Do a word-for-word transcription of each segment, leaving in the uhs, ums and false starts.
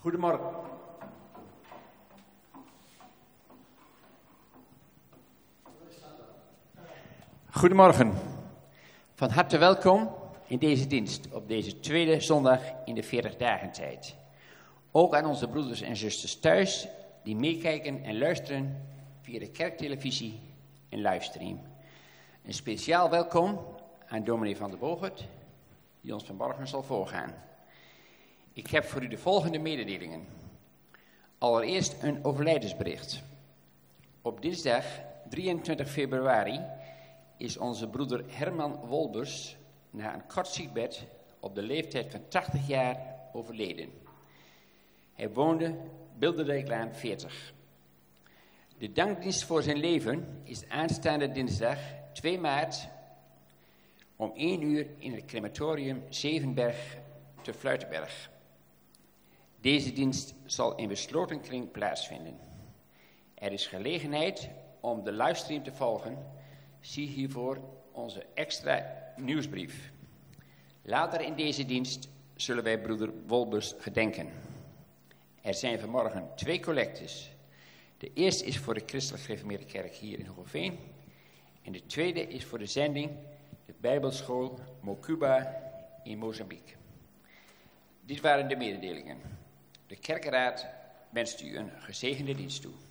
Goedemorgen. Goedemorgen. Van harte welkom in deze dienst op deze tweede zondag in de veertig dagen tijd. Ook aan onze broeders en zusters thuis die meekijken en luisteren via de kerktelevisie en livestream. Een speciaal welkom aan dominee Van der Bogert, die ons vanmorgen zal voorgaan. Ik heb voor u de volgende mededelingen. Allereerst een overlijdensbericht. Op dinsdag drieëntwintig februari is onze broeder Herman Wolbers na een kort ziekbed op de leeftijd van tachtig jaar overleden. Hij woonde Bilderdijklaan veertig. De dankdienst voor zijn leven is aanstaande dinsdag twee maart om één uur in het crematorium Zevenberg te Fluitenberg. Deze dienst zal in besloten kring plaatsvinden. Er is gelegenheid om de livestream te volgen. Zie hiervoor onze extra nieuwsbrief. Later in deze dienst zullen wij broeder Wolbers gedenken. Er zijn vanmorgen twee collectes. De eerste is voor de Christelijk Gereformeerde Kerk hier in Hogeveen. En de tweede is voor de zending, de Bijbelschool Mokuba in Mozambique. Dit waren de mededelingen. De kerkenraad wenst u een gezegende dienst toe.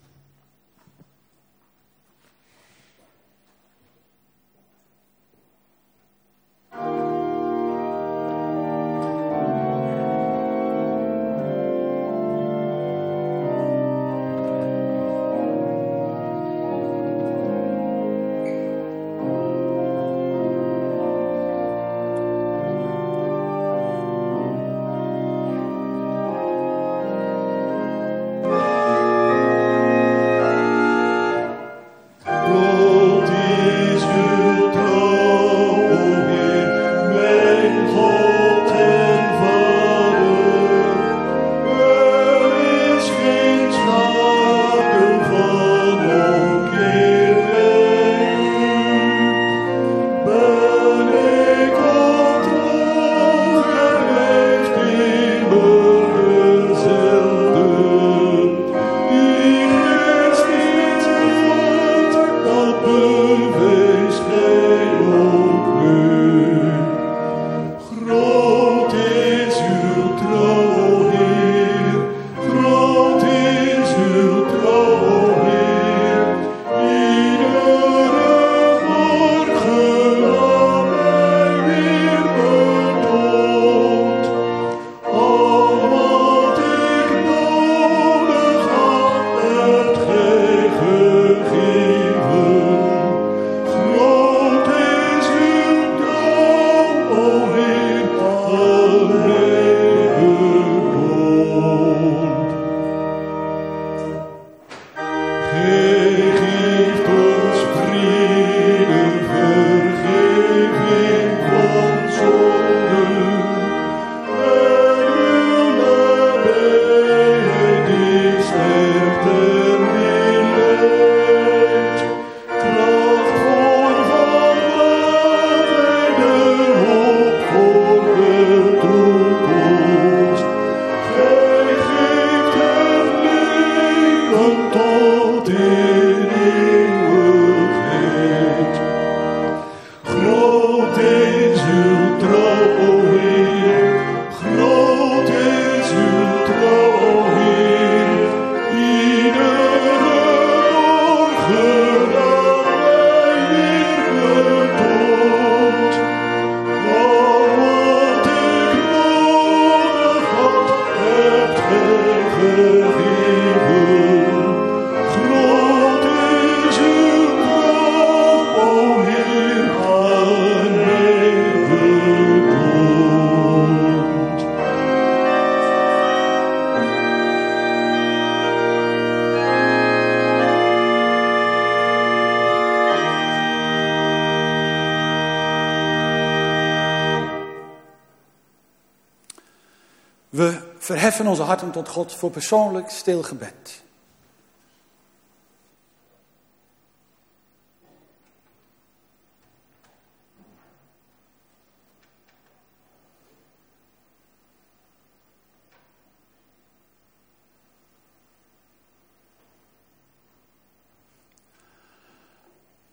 We verheffen onze harten tot God voor persoonlijk stil gebed.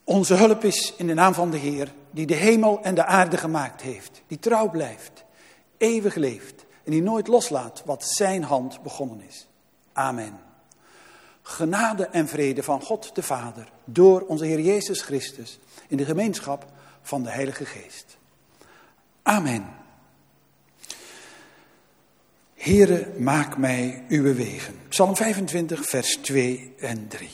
Onze hulp is in de naam van de Heer, die de hemel en de aarde gemaakt heeft. Die trouw blijft, eeuwig leeft en die nooit loslaat wat zijn hand begonnen is. Amen. Genade en vrede van God de Vader, door onze Heer Jezus Christus, in de gemeenschap van de Heilige Geest. Amen. Heere, maak mij uw wegen. Psalm vijfentwintig, vers twee en drie.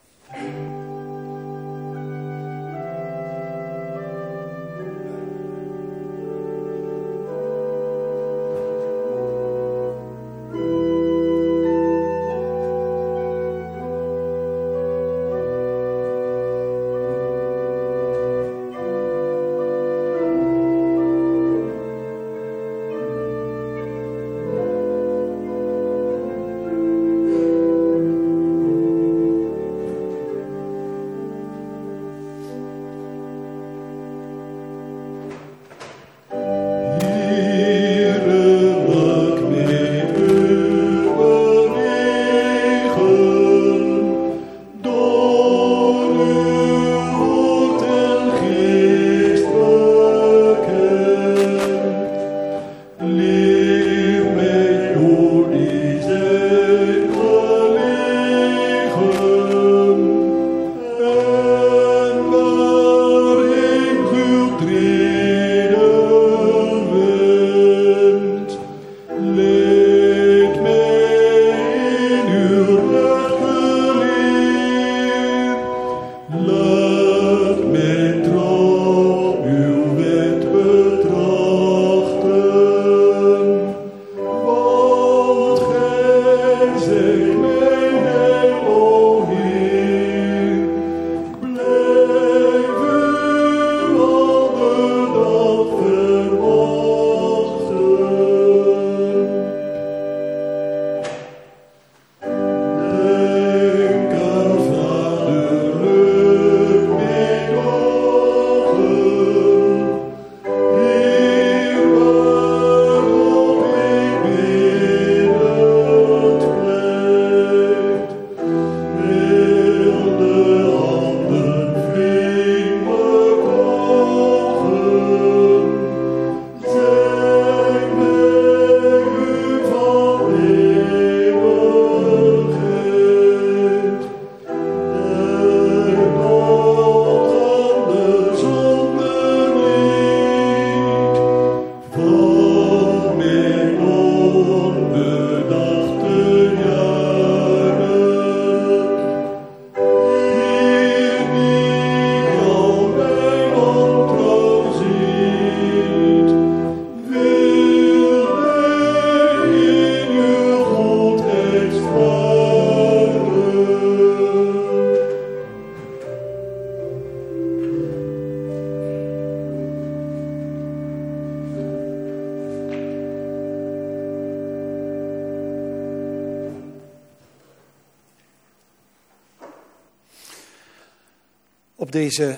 Op deze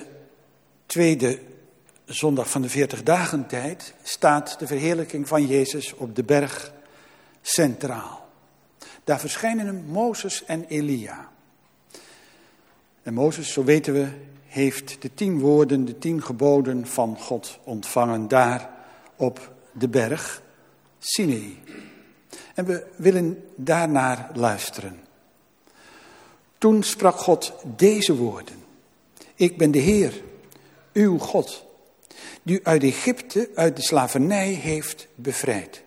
tweede zondag van de veertig dagen tijd staat de verheerlijking van Jezus op de berg centraal. Daar verschijnen hem Mozes en Elia. En Mozes, zo weten we, heeft de tien woorden, de tien geboden van God ontvangen daar op de berg Sinai. En we willen daarnaar luisteren. Toen sprak God deze woorden. Ik ben de Heer, uw God, die u uit Egypte, uit de slavernij heeft bevrijd.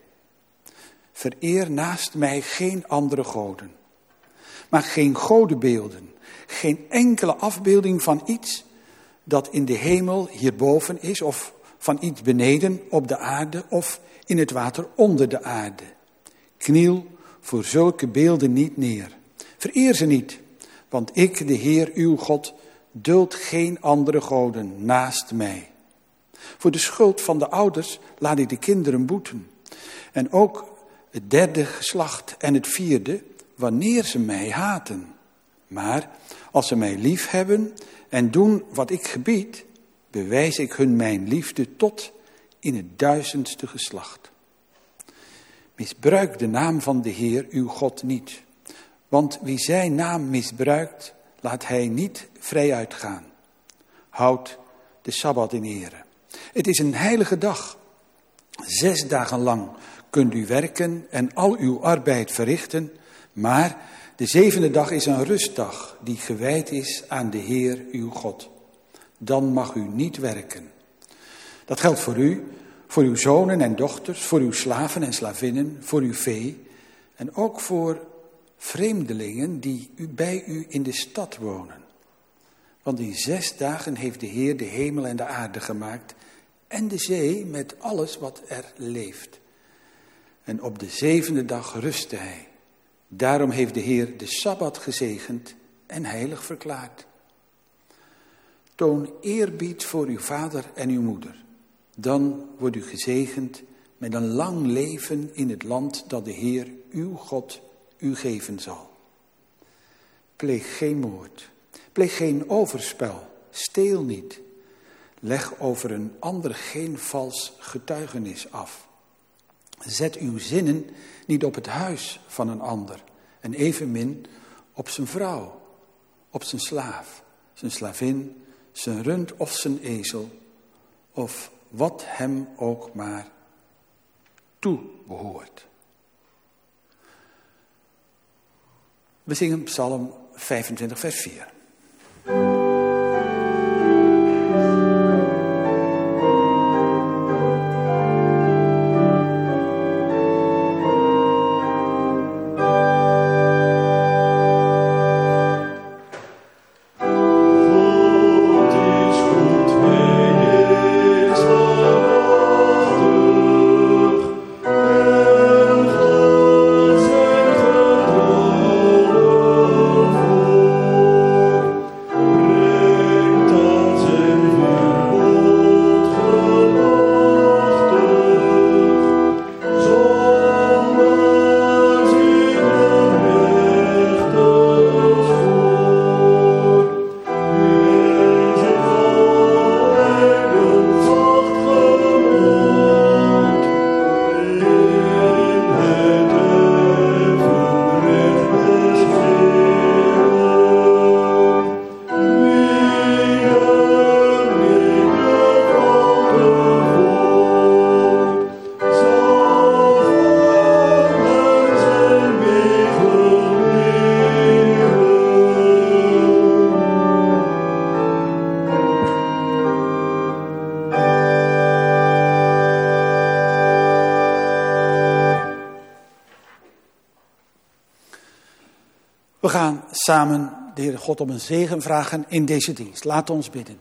Vereer naast mij geen andere goden. Maar geen godenbeelden, geen enkele afbeelding van iets dat in de hemel hierboven is, of van iets beneden op de aarde of in het water onder de aarde. Kniel voor zulke beelden niet neer. Vereer ze niet, want ik, de Heer, uw God, duld geen andere goden naast mij. Voor de schuld van de ouders laat ik de kinderen boeten. En ook het derde geslacht en het vierde, wanneer ze mij haten. Maar als ze mij lief hebben en doen wat ik gebied, bewijs ik hun mijn liefde tot in het duizendste geslacht. Misbruik de naam van de Heer, uw God, niet. Want wie zijn naam misbruikt, laat hij niet vrij uitgaan. Houd de Sabbat in ere. Het is een heilige dag. Zes dagen lang kunt u werken en al uw arbeid verrichten, maar de zevende dag is een rustdag die gewijd is aan de Heer uw God. Dan mag u niet werken. Dat geldt voor u, voor uw zonen en dochters, voor uw slaven en slavinnen, voor uw vee en ook voor vreemdelingen die u bij u in de stad wonen. Want in zes dagen heeft de Heer de hemel en de aarde gemaakt en de zee met alles wat er leeft. En op de zevende dag rustte hij. Daarom heeft de Heer de Sabbat gezegend en heilig verklaard. Toon eerbied voor uw vader en uw moeder. Dan wordt u gezegend met een lang leven in het land dat de Heer uw God u geven zal. Pleeg geen moord, pleeg geen overspel, steel niet. Leg over een ander geen vals getuigenis af. Zet uw zinnen niet op het huis van een ander en evenmin op zijn vrouw, op zijn slaaf, zijn slavin, zijn rund of zijn ezel, of wat hem ook maar toebehoort. We zingen Psalm vijfentwintig, vers vier. We gaan samen de Heere God om een zegen vragen in deze dienst. Laat ons bidden.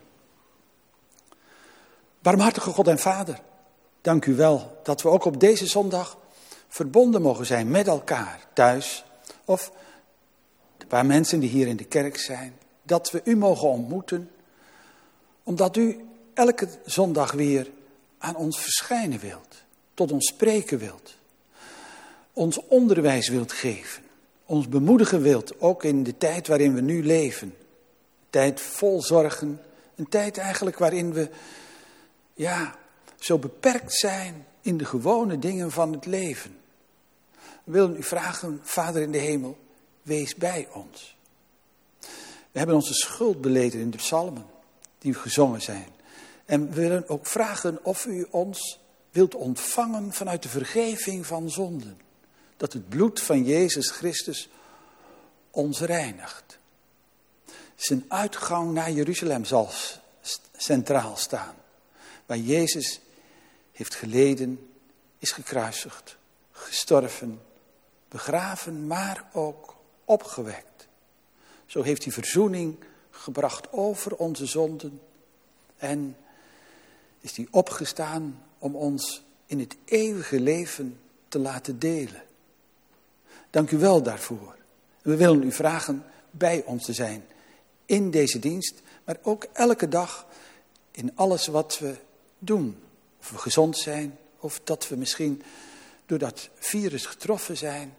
Barmhartige God en Vader, dank u wel dat we ook op deze zondag verbonden mogen zijn met elkaar thuis. Of de paar mensen die hier in de kerk zijn. Dat we u mogen ontmoeten. Omdat u elke zondag weer aan ons verschijnen wilt. Tot ons spreken wilt. Ons onderwijs wilt geven. Ons bemoedigen wilt, ook in de tijd waarin we nu leven. Een tijd vol zorgen. Een tijd eigenlijk waarin we ja, zo beperkt zijn in de gewone dingen van het leven. We willen u vragen, Vader in de hemel, wees bij ons. We hebben onze schuld beleden in de psalmen die gezongen zijn. En we willen ook vragen of u ons wilt ontvangen vanuit de vergeving van zonden. Dat het bloed van Jezus Christus ons reinigt. Zijn uitgang naar Jeruzalem zal centraal staan. Waar Jezus heeft geleden, is gekruisigd, gestorven, begraven, maar ook opgewekt. Zo heeft hij verzoening gebracht over onze zonden. En is hij opgestaan om ons in het eeuwige leven te laten delen. Dank u wel daarvoor. We willen u vragen bij ons te zijn in deze dienst, maar ook elke dag in alles wat we doen. Of we gezond zijn, of dat we misschien door dat virus getroffen zijn.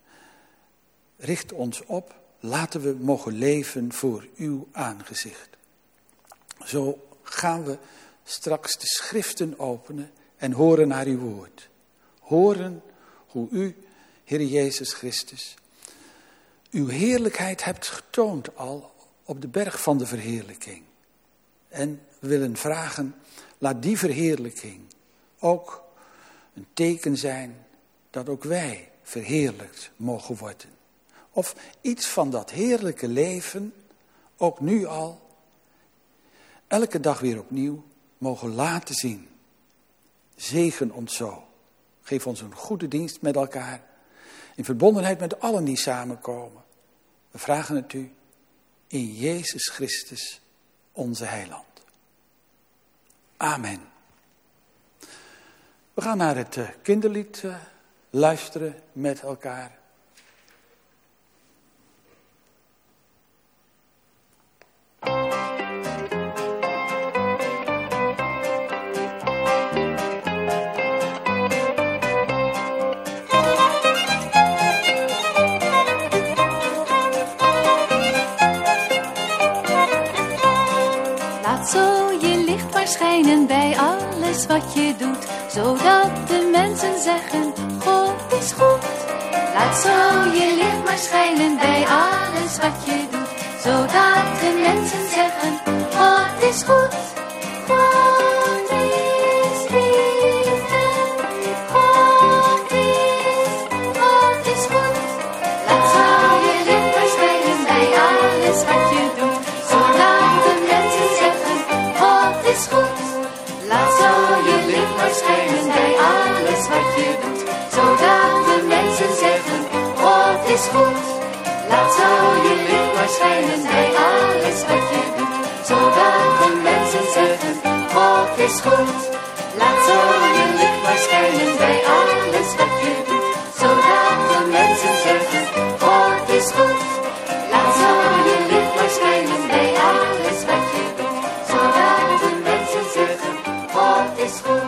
Richt ons op, laten we mogen leven voor uw aangezicht. Zo gaan we straks de schriften openen en horen naar uw woord. Horen hoe u, Heer Jezus Christus, uw heerlijkheid hebt getoond al op de berg van de verheerlijking. En we willen vragen, laat die verheerlijking ook een teken zijn dat ook wij verheerlijkt mogen worden. Of iets van dat heerlijke leven, ook nu al, elke dag weer opnieuw mogen laten zien. Zegen ons zo. Geef ons een goede dienst met elkaar. In verbondenheid met allen die samenkomen. We vragen het u in Jezus Christus, onze heiland. Amen. We gaan naar het kinderlied luisteren met elkaar. Schijnen bij alles wat je doet, zodat de mensen zeggen, God is goed. Laat zo je licht maar schijnen bij alles wat je doet, zodat de mensen zeggen, God is goed. God is liefde, God is, God is goed. Laat zo je licht maar schijnen bij alles wat je doet, zodat de mensen zeggen, God is goed. Laat zo je licht maar schijnen bij alles wat je doet, zodat de mensen zeggen, God is goed. Laat zo je licht maar schijnen bij alles wat je doet, zodat de mensen zeggen, God is goed. Laat zo je licht maar schijnen bij alles wat je doet, zodat de mensen zeggen, God is goed. Laat zo je licht maar schijnen bij alles wat je doet, zodat de mensen zeggen, God is goed.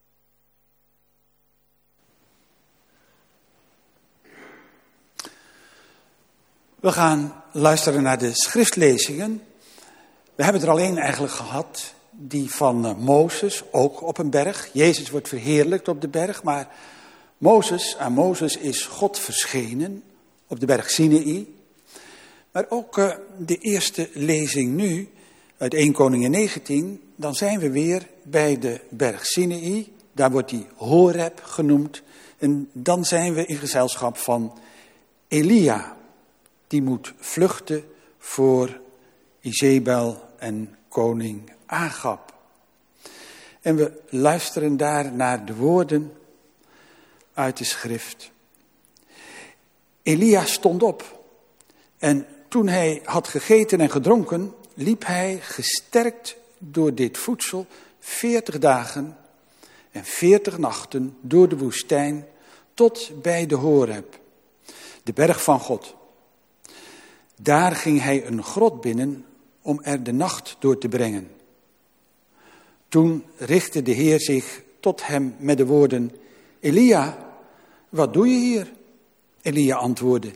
We gaan luisteren naar de schriftlezingen. We hebben er alleen eigenlijk gehad, die van uh, Mozes, ook op een berg. Jezus wordt verheerlijkt op de berg, maar Mozes, aan Mozes is God verschenen op de berg Sinaï. Maar ook uh, de eerste lezing nu, uit eerste Koningen negentien, dan zijn we weer bij de berg Sinaï. Daar wordt die Horeb genoemd. En dan zijn we in gezelschap van Elia. Die moet vluchten voor Izebel en koning Agab. En we luisteren daar naar de woorden uit de schrift. Elia stond op en toen hij had gegeten en gedronken, liep hij gesterkt door dit voedsel veertig dagen en veertig nachten door de woestijn tot bij de Horeb, de berg van God. Daar ging hij een grot binnen om er de nacht door te brengen. Toen richtte de Heer zich tot hem met de woorden, Elia, wat doe je hier? Elia antwoordde,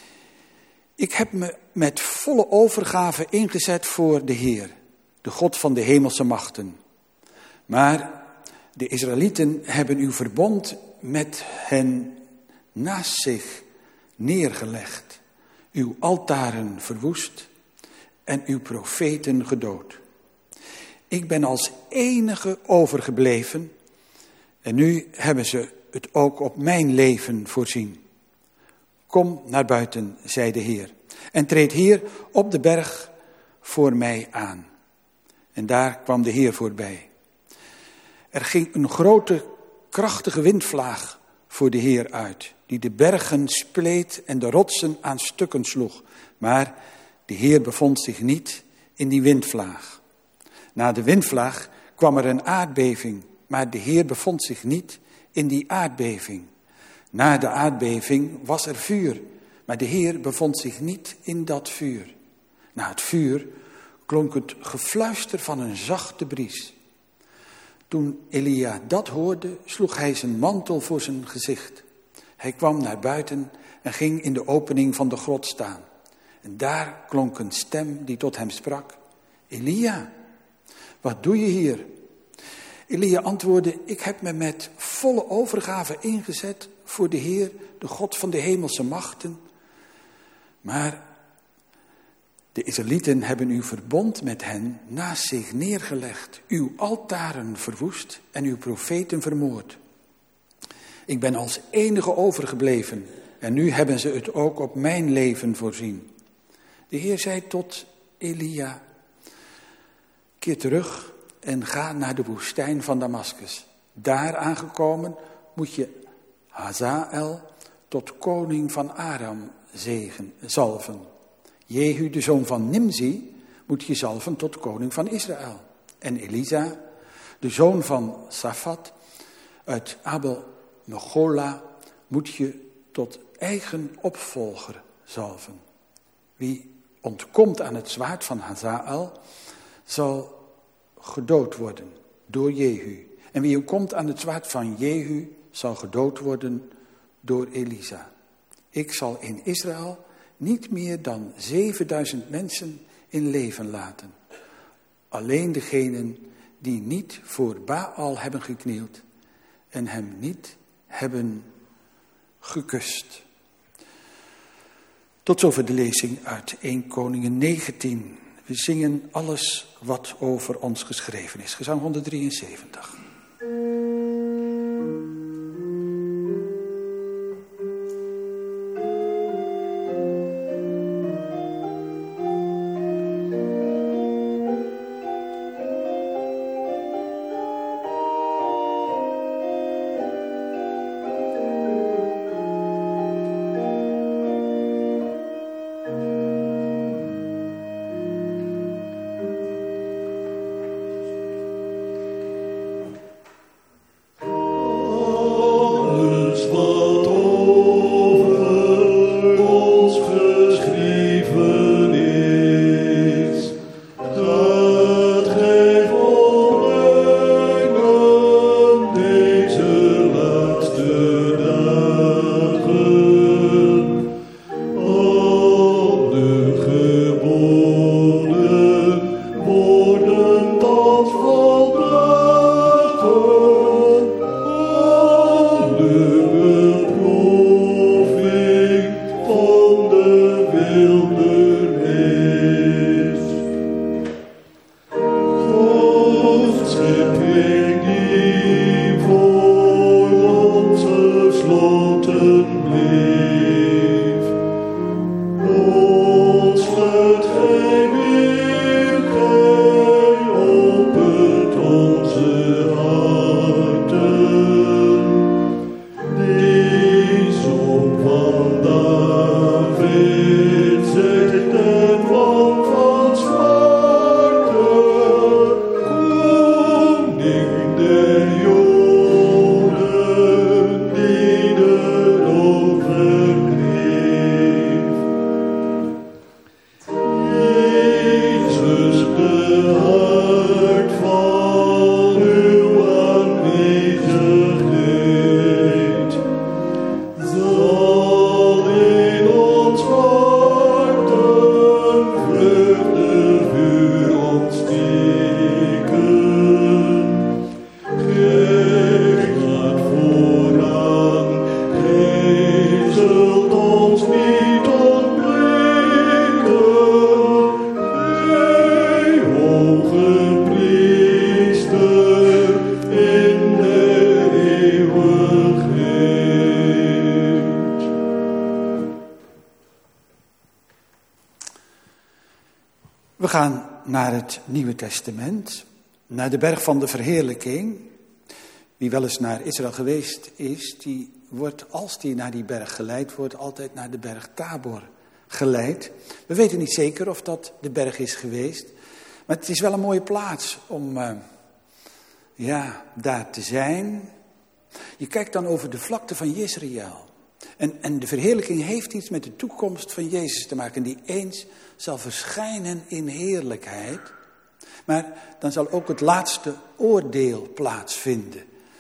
ik heb me met volle overgave ingezet voor de Heer, de God van de hemelse machten. Maar de Israëlieten hebben uw verbond met hen naast zich neergelegd, uw altaren verwoest en uw profeten gedood. Ik ben als enige overgebleven en nu hebben ze het ook op mijn leven voorzien. Kom naar buiten, zei de Heer, en treed hier op de berg voor mij aan. En daar kwam de Heer voorbij. Er ging een grote, krachtige windvlaag voor de Heer uit, die de bergen spleet en de rotsen aan stukken sloeg. Maar de Heer bevond zich niet in die windvlaag. Na de windvlaag kwam er een aardbeving, maar de Heer bevond zich niet in die aardbeving. Na de aardbeving was er vuur, maar de Heer bevond zich niet in dat vuur. Na het vuur klonk het gefluister van een zachte bries. Toen Elia dat hoorde, sloeg hij zijn mantel voor zijn gezicht. Hij kwam naar buiten en ging in de opening van de grot staan. En daar klonk een stem die tot hem sprak. Elia, wat doe je hier? Elia antwoordde, ik heb me met volle overgave ingezet voor de Heer, de God van de hemelse machten. Maar De Israëlieten hebben uw verbond met hen naast zich neergelegd, uw altaren verwoest en uw profeten vermoord. Ik ben als enige overgebleven en nu hebben ze het ook op mijn leven voorzien. De Heer zei tot Elia, keer terug en ga naar de woestijn van Damaskus. Daar aangekomen moet je Hazael tot koning van Aram zegen, zalven. Jehu, de zoon van Nimzi, moet je zalven tot koning van Israël. En Elisa, de zoon van Safat, uit Abel-Mechola, moet je tot eigen opvolger zalven. Wie ontkomt aan het zwaard van Hazael, zal gedood worden door Jehu. En wie ontkomt aan het zwaard van Jehu, zal gedood worden door Elisa. Ik zal in Israël niet meer dan zevenduizend mensen in leven laten. Alleen degenen die niet voor Baal hebben geknield en hem niet hebben gekust. Tot zover de lezing uit Eerste Koningen negentien. We zingen alles wat over ons geschreven is. Gezang honderddrieënzeventig. We gaan naar het Nieuwe Testament, naar de berg van de verheerlijking. Wie wel eens naar Israël geweest is, die wordt, als die naar die berg geleid wordt, altijd naar de berg Tabor geleid. We weten niet zeker of dat de berg is geweest, maar het is wel een mooie plaats om uh, ja, daar te zijn. Je kijkt dan over de vlakte van Jezreel. En, en de verheerlijking heeft iets met de toekomst van Jezus te maken, die eens zal verschijnen in heerlijkheid. Maar dan zal ook het laatste oordeel plaatsvinden.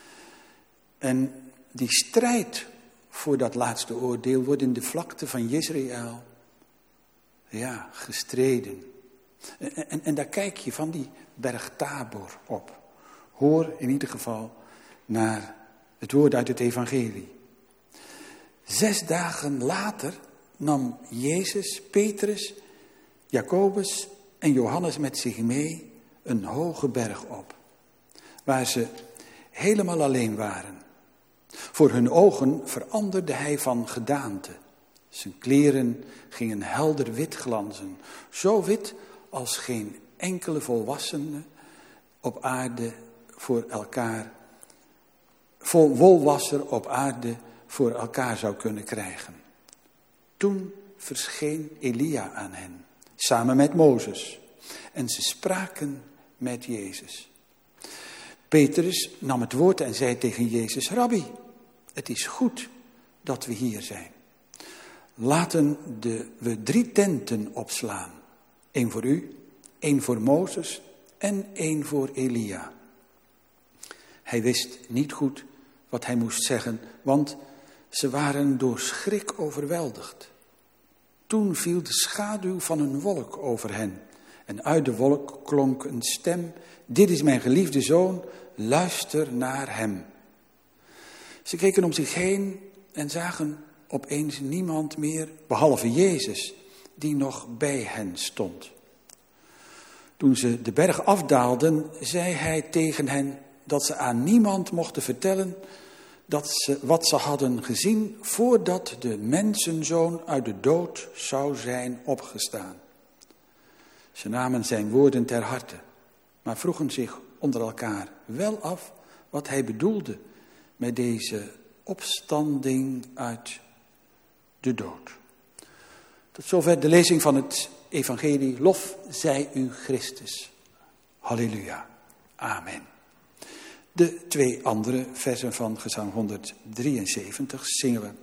En die strijd voor dat laatste oordeel wordt in de vlakte van Jezreel, ja, gestreden. En, en, en daar kijk je van die berg Tabor op. Hoor in ieder geval naar het woord uit het evangelie. Zes dagen later nam Jezus Petrus Jacobus en Johannes met zich mee een hoge berg op, waar ze helemaal alleen waren. Voor hun ogen veranderde hij van gedaante. Zijn kleren gingen helder wit glanzen, zo wit als geen enkele volwassene op aarde voor elkaar, vol wolwasser op aarde voor elkaar zou kunnen krijgen. Toen verscheen Elia aan hen, samen met Mozes, en ze spraken met Jezus. Petrus nam het woord en zei tegen Jezus: Rabbi, het is goed dat we hier zijn. Laten de, we drie tenten opslaan. Eén voor u, één voor Mozes en één voor Elia. Hij wist niet goed wat hij moest zeggen, want ze waren door schrik overweldigd. Toen viel de schaduw van een wolk over hen. En uit de wolk klonk een stem: dit is mijn geliefde zoon, luister naar hem. Ze keken om zich heen en zagen opeens niemand meer, behalve Jezus, die nog bij hen stond. Toen ze de berg afdaalden, zei hij tegen hen dat ze aan niemand mochten vertellen dat ze, wat ze hadden gezien voordat de mensenzoon uit de dood zou zijn opgestaan. Ze namen zijn woorden ter harte, maar vroegen zich onder elkaar wel af wat hij bedoelde met deze opstanding uit de dood. Tot zover de lezing van het evangelie. Lof zij u Christus. Halleluja. Amen. De twee andere versen van Gezang honderddrieënzeventig zingen we.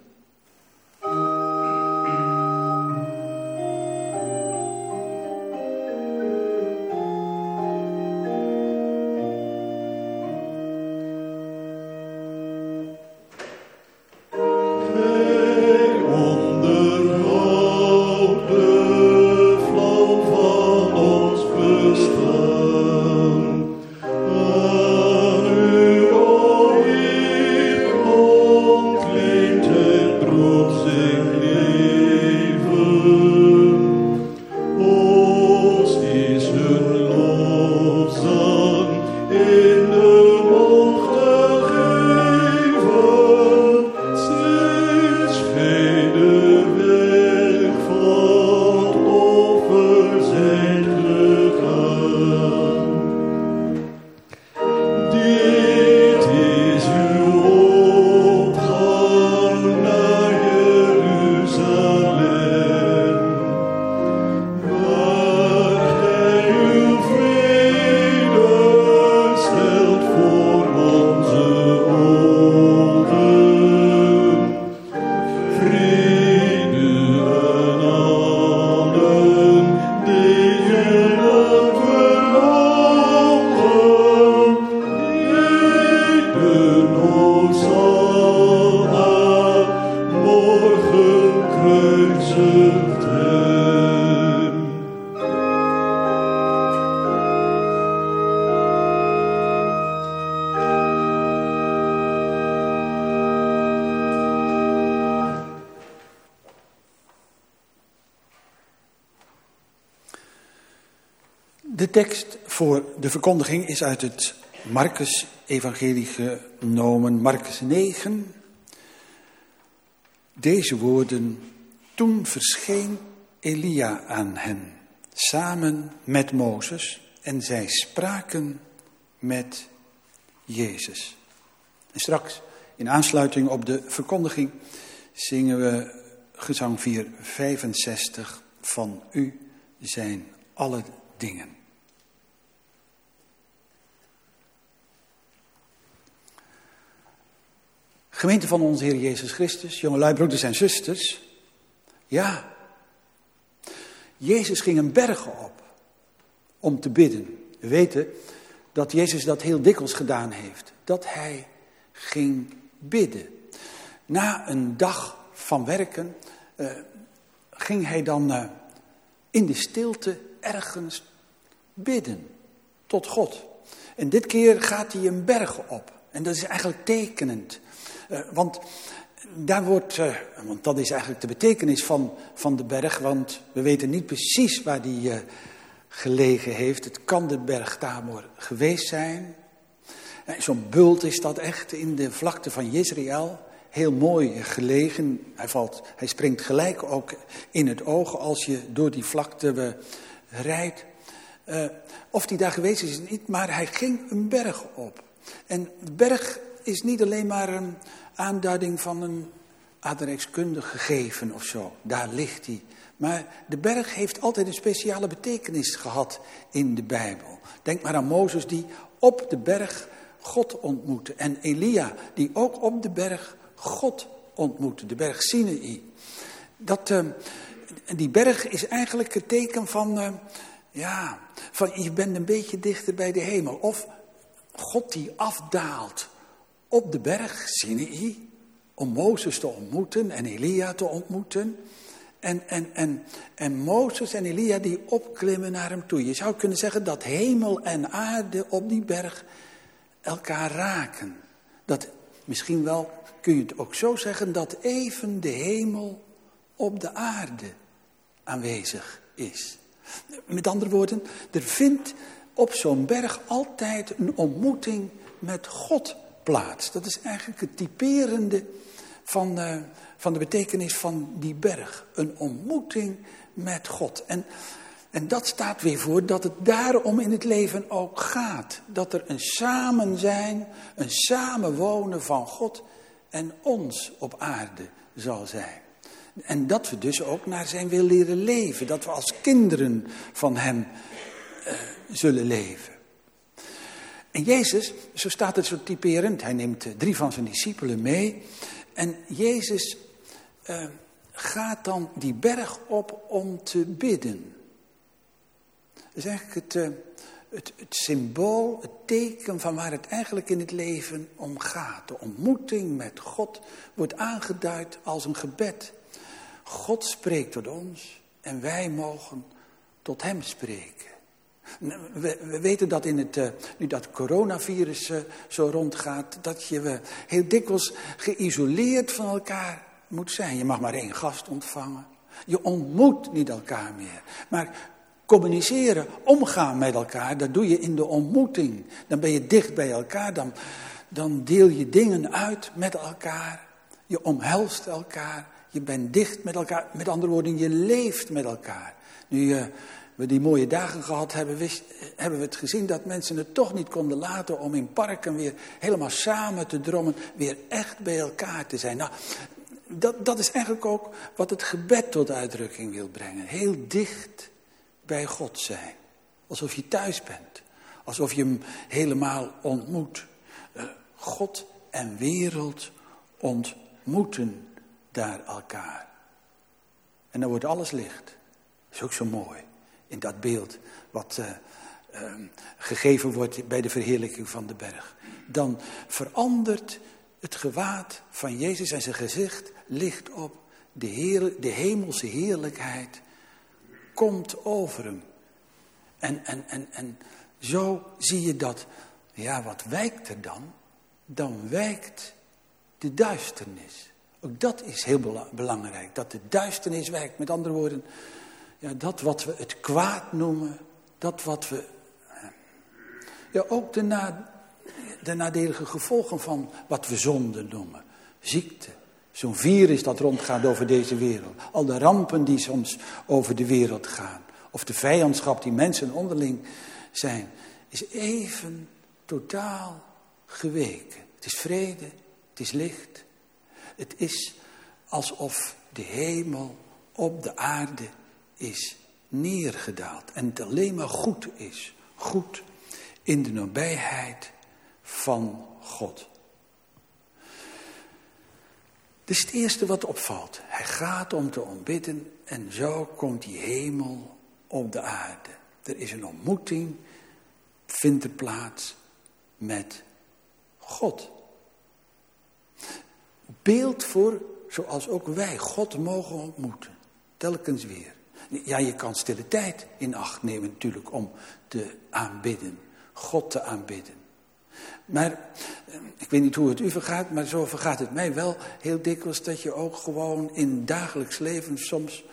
De tekst voor de verkondiging is uit het Markus-evangelie genomen, Markus negen. Deze woorden: toen verscheen Elia aan hen, samen met Mozes, en zij spraken met Jezus. En straks, in aansluiting op de verkondiging, zingen we gezang vierhonderdvijfenzestig, van u zijn alle dingen. Gemeente van onze Heer Jezus Christus, jongelui, broeders en zusters. Ja, Jezus ging een berg op om te bidden. We weten dat Jezus dat heel dikwijls gedaan heeft. Dat hij ging bidden. Na een dag van werken uh, ging hij dan uh, in de stilte ergens bidden tot God. En dit keer gaat hij een berg op. En dat is eigenlijk tekenend. Uh, want daar wordt, uh, want dat is eigenlijk de betekenis van, van de berg, want we weten niet precies waar die uh, gelegen heeft. Het kan de berg Tabor geweest zijn. Uh, Zo'n bult is dat echt in de vlakte van Jezreel. Heel mooi gelegen. Hij, valt, hij springt gelijk ook in het oog als je door die vlakte uh, rijdt. Uh, of hij daar geweest is, niet, maar hij ging een berg op. En de berg is niet alleen maar een aanduiding van een aardrijkskundig gegeven of zo. Daar ligt hij. Maar de berg heeft altijd een speciale betekenis gehad in de Bijbel. Denk maar aan Mozes die op de berg God ontmoette. En Elia die ook op de berg God ontmoette. De berg Sinaï. Dat, uh, die berg is eigenlijk het teken van, uh, ja, van je bent een beetje dichter bij de hemel. Of God die afdaalt op de berg Sinaï om Mozes te ontmoeten en Elia te ontmoeten. En, en, en, en Mozes en Elia die opklimmen naar hem toe. Je zou kunnen zeggen dat hemel en aarde op die berg elkaar raken. Dat misschien wel, kun je het ook zo zeggen, dat even de hemel op de aarde aanwezig is. Met andere woorden, er vindt op zo'n berg altijd een ontmoeting met God plaats. Dat is eigenlijk het typerende van, uh, van de betekenis van die berg. Een ontmoeting met God. En, en dat staat weer voor dat het daarom in het leven ook gaat. Dat er een samen zijn, een samenwonen van God en ons op aarde zal zijn. En dat we dus ook naar zijn wil leren leven. Dat we als kinderen van hem uh, zullen leven. En Jezus, zo staat het zo typerend, hij neemt drie van zijn discipelen mee. En Jezus uh, gaat dan die berg op om te bidden. Dat is eigenlijk het, uh, het, het symbool, het teken van waar het eigenlijk in het leven om gaat. De ontmoeting met God wordt aangeduid als een gebed. God spreekt tot ons en wij mogen tot hem spreken. We, we weten dat in het, uh, nu dat coronavirus uh, zo rondgaat, dat je uh, heel dikwijls geïsoleerd van elkaar moet zijn. Je mag maar één gast ontvangen. Je ontmoet niet elkaar meer. Maar communiceren, omgaan met elkaar, dat doe je in de ontmoeting. Dan ben je dicht bij elkaar, dan, dan deel je dingen uit met elkaar. Je omhelst elkaar, je bent dicht met elkaar. Met andere woorden, je leeft met elkaar. Nu uh, we die mooie dagen gehad hebben, wist, hebben we het gezien dat mensen het toch niet konden laten om in parken weer helemaal samen te drommen, weer echt bij elkaar te zijn. Nou, dat, dat is eigenlijk ook wat het gebed tot uitdrukking wil brengen. Heel dicht bij God zijn. Alsof je thuis bent. Alsof je hem helemaal ontmoet. Uh, God en wereld ontmoeten daar elkaar. En dan wordt alles licht. Dat is ook zo mooi. In dat beeld wat uh, uh, gegeven wordt bij de verheerlijking van de berg. Dan verandert het gewaad van Jezus en zijn gezicht ligt op. De, heer, de hemelse heerlijkheid komt over hem. En, en, en, en zo zie je dat, ja, wat wijkt er dan? Dan wijkt de duisternis. Ook dat is heel bela- belangrijk, dat de duisternis wijkt. Met andere woorden, ja, dat wat we het kwaad noemen, dat wat we, ja, ook de, na, de nadelige gevolgen van wat we zonde noemen. Ziekte, zo'n virus dat rondgaat over deze wereld. Al de rampen die soms over de wereld gaan. Of de vijandschap die mensen onderling zijn. Is even totaal geweken. Het is vrede, het is licht. Het is alsof de hemel op de aarde is neergedaald. En het alleen maar goed is. Goed in de nabijheid van God. Dat is het eerste wat opvalt. Hij gaat om te ontbidden en zo komt die hemel op de aarde. Er is een ontmoeting, vindt er plaats met God. Beeld voor, zoals ook wij God mogen ontmoeten. Telkens weer. Ja, je kan stille tijd in acht nemen natuurlijk om te aanbidden. God te aanbidden. Maar ik weet niet hoe het u vergaat, maar zo vergaat het mij wel heel dikwijls dat je ook gewoon in het dagelijks leven soms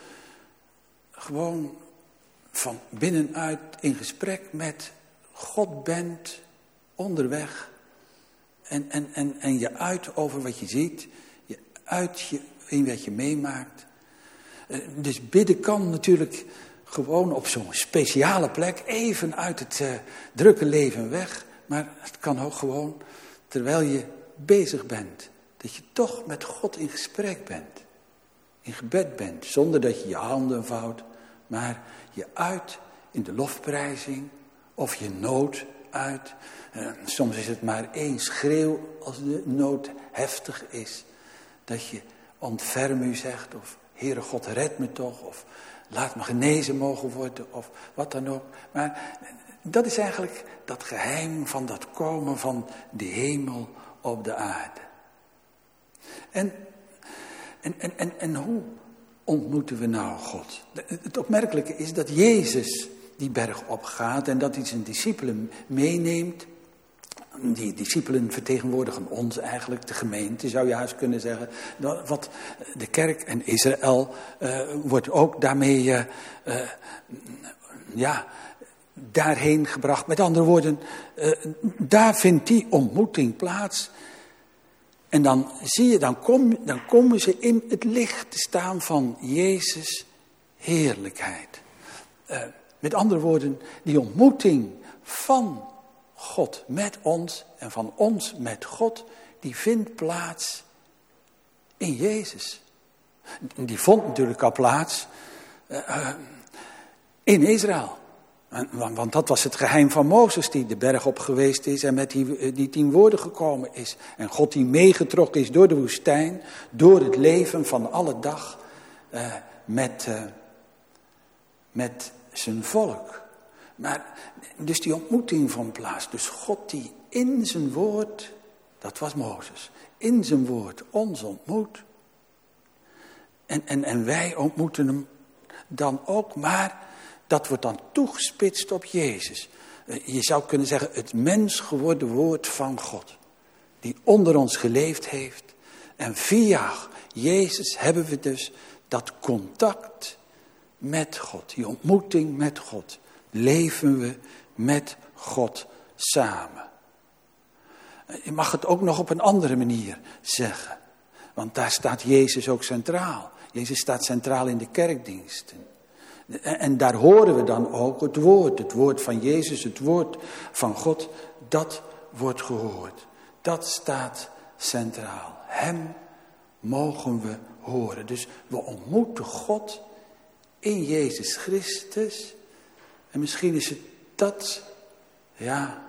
gewoon van binnenuit in gesprek met God bent, onderweg. En, en, en, en je uit over wat je ziet, je uit je, in wat je meemaakt. Dus bidden kan natuurlijk gewoon op zo'n speciale plek, even uit het uh, drukke leven weg. Maar het kan ook gewoon terwijl je bezig bent. Dat je toch met God in gesprek bent. In gebed bent. Zonder dat je je handen vouwt. Maar je uit in de lofprijzing. Of je nood uit. Uh, soms is het maar één schreeuw als de nood heftig is. Dat je ontferm u zegt. Of Heere God red me toch. Of laat me genezen mogen worden. Of wat dan ook. Maar dat is eigenlijk dat geheim van dat komen van de hemel op de aarde. En, en, en, en, en hoe ontmoeten we nou God? Het opmerkelijke is dat Jezus die berg opgaat en dat hij zijn discipelen meeneemt. Die discipelen vertegenwoordigen ons eigenlijk, de gemeente zou je haast kunnen zeggen. Wat de kerk en Israël uh, wordt ook daarmee, uh, uh, ja, daarheen gebracht. Met andere woorden, uh, daar vindt die ontmoeting plaats. En dan zie je, dan, kom, dan komen ze in het licht te staan van Jezus' heerlijkheid. Uh, met andere woorden, die ontmoeting van God met ons en van ons met God, die vindt plaats in Jezus. Die vond natuurlijk al plaats uh, in Israël. Want dat was het geheim van Mozes die de berg op geweest is en met die, die tien woorden gekomen is. En God die meegetrokken is door de woestijn, door het leven van alle dag uh, met, uh, met zijn volk. Maar dus die ontmoeting vond plaats. Dus God die in zijn woord, dat was Mozes, in zijn woord ons ontmoet. En, en, en wij ontmoeten hem dan ook, maar dat wordt dan toegespitst op Jezus. Je zou kunnen zeggen het mens geworden woord van God. Die onder ons geleefd heeft. En via Jezus hebben we dus dat contact met God. Die ontmoeting met God. Leven we met God samen. Je mag het ook nog op een andere manier zeggen. Want daar staat Jezus ook centraal. Jezus staat centraal in de kerkdiensten. En daar horen we dan ook het woord. Het woord van Jezus, het woord van God. Dat wordt gehoord. Dat staat centraal. Hem mogen we horen. Dus we ontmoeten God in Jezus Christus. En misschien is het dat, ja.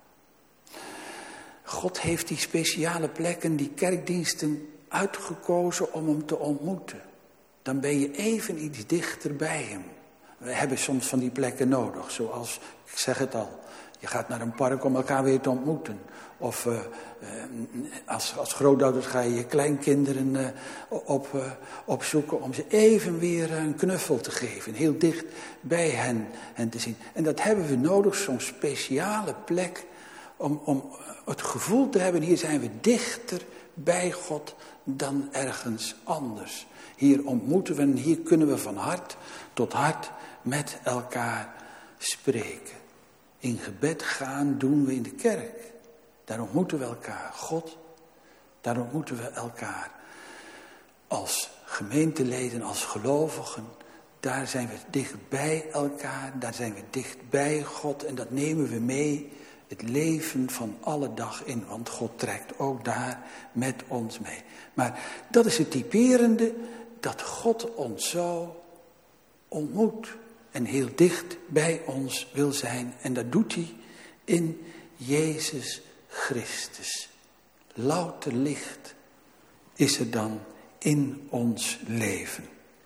God heeft die speciale plekken, die kerkdiensten uitgekozen om hem te ontmoeten. Dan ben je even iets dichter bij hem. We hebben soms van die plekken nodig, zoals, ik zeg het al, je gaat naar een park om elkaar weer te ontmoeten. Of uh, uh, als, als grootouders ga je je kleinkinderen uh, op, uh, opzoeken om ze even weer een knuffel te geven. Heel dicht bij hen, hen te zien. En dat hebben we nodig, zo'n speciale plek om, om het gevoel te hebben, hier zijn we dichter bij God dan ergens anders. Hier ontmoeten we en hier kunnen we van hart tot hart met elkaar spreken. In gebed gaan doen we in de kerk. Daar ontmoeten we elkaar, God. Daar ontmoeten we elkaar als gemeenteleden, als gelovigen. Daar zijn we dicht bij elkaar, daar zijn we dicht bij God. En dat nemen we mee, het leven van alle dag in. Want God trekt ook daar met ons mee. Maar dat is het typerende, dat God ons zo ontmoet. En heel dicht bij ons wil zijn. En dat doet hij in Jezus Christus. Louter licht is er dan in ons leven.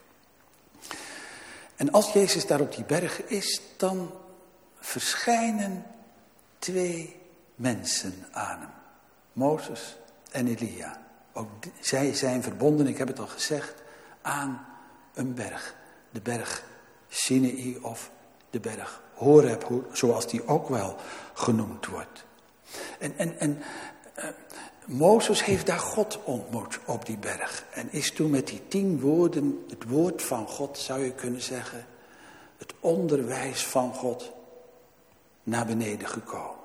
En als Jezus daar op die berg is, dan verschijnen twee mensen aan hem. Mozes en Elia. Ook zij zijn verbonden, ik heb het al gezegd, aan een berg. De berg Sinaï of de berg Horeb, zoals die ook wel genoemd wordt. En, en, en uh, Mozes heeft daar God ontmoet op die berg. En is toen met die tien woorden, het woord van God zou je kunnen zeggen, het onderwijs van God, naar beneden gekomen.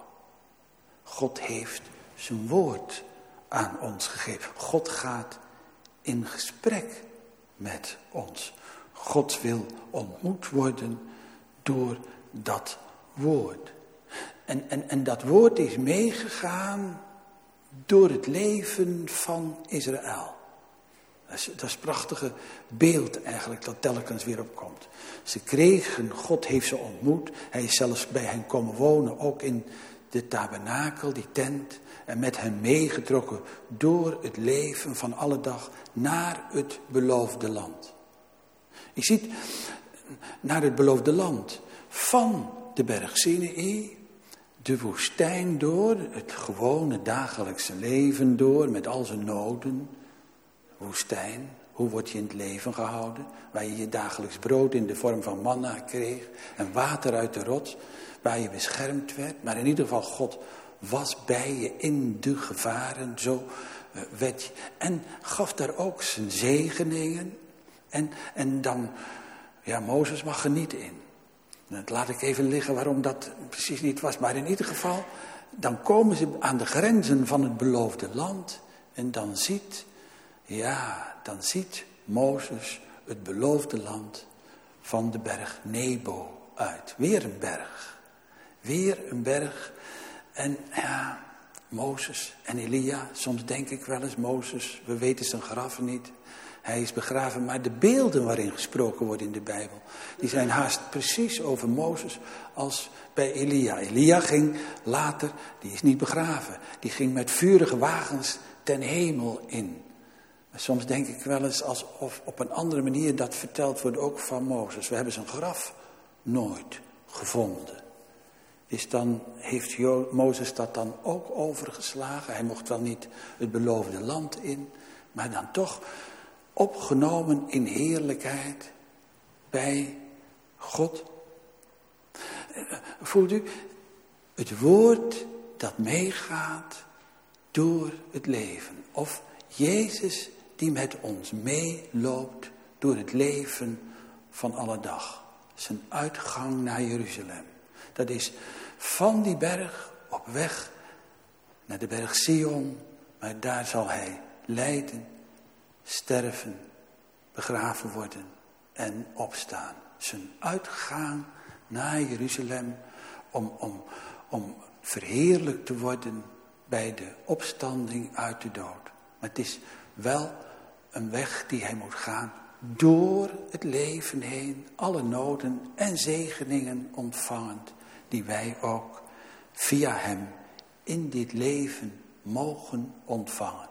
God heeft zijn woord aan ons gegeven. God gaat in gesprek met ons. God wil ontmoet worden door dat woord. En, en, en dat woord is meegegaan door het leven van Israël. Dat is, dat is een prachtige beeld eigenlijk dat telkens weer opkomt. Ze kregen, God heeft ze ontmoet. Hij is zelfs bij hen komen wonen, ook in de tabernakel, die tent. En met hen meegetrokken door het leven van alle dag naar het beloofde land. Je ziet, naar het beloofde land van de berg Sinaï, de woestijn door, het gewone dagelijkse leven door met al zijn noden. Woestijn, hoe word je in het leven gehouden? Waar je je dagelijks brood in de vorm van manna kreeg en water uit de rots, waar je beschermd werd. Maar in ieder geval, God was bij je in de gevaren, zo uh, werd je. En gaf daar ook zijn zegeningen. En, en dan, ja, Mozes mag er niet in. Dat laat ik even liggen waarom dat precies niet was. Maar in ieder geval, dan komen ze aan de grenzen van het beloofde land. En dan ziet, ja, dan ziet Mozes het beloofde land van de berg Nebo uit. Weer een berg. Weer een berg. En ja, Mozes en Elia, soms denk ik wel eens, Mozes, we weten zijn graf niet. Hij is begraven, maar de beelden waarin gesproken wordt in de Bijbel, die zijn haast precies over Mozes als bij Elia. Elia ging later, die is niet begraven, die ging met vurige wagens ten hemel in. Maar soms denk ik wel eens alsof op een andere manier dat verteld wordt ook van Mozes. We hebben zijn graf nooit gevonden. Is dan, heeft Jo- Mozes dat dan ook overgeslagen? Hij mocht wel niet het beloofde land in, maar dan toch opgenomen in heerlijkheid bij God. Voelt u, het woord dat meegaat door het leven. Of Jezus die met ons meeloopt door het leven van alle dag. Zijn uitgang naar Jeruzalem. Dat is van die berg op weg naar de berg Sion. Maar daar zal hij lijden, sterven, begraven worden en opstaan. Zijn uitgaan naar Jeruzalem om, om, om verheerlijkt te worden bij de opstanding uit de dood. Maar het is wel een weg die hij moet gaan door het leven heen, alle noden en zegeningen ontvangend, die wij ook via hem in dit leven mogen ontvangen.